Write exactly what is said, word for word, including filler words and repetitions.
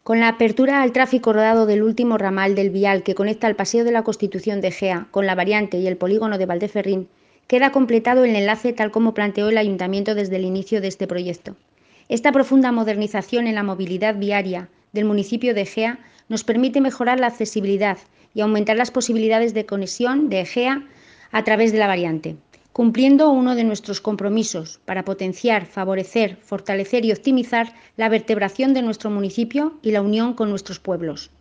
Con la apertura al tráfico rodado del último ramal del vial que conecta el Paseo de la Constitución de Egea con la variante y el polígono de Valdeferrín, queda completado el enlace tal como planteó el Ayuntamiento desde el inicio de este proyecto. Esta profunda modernización en la movilidad viaria del municipio de Egea nos permite mejorar la accesibilidad y aumentar las posibilidades de conexión de Egea a través de la variante, cumpliendo uno de nuestros compromisos para potenciar, favorecer, fortalecer y optimizar la vertebración de nuestro municipio y la unión con nuestros pueblos.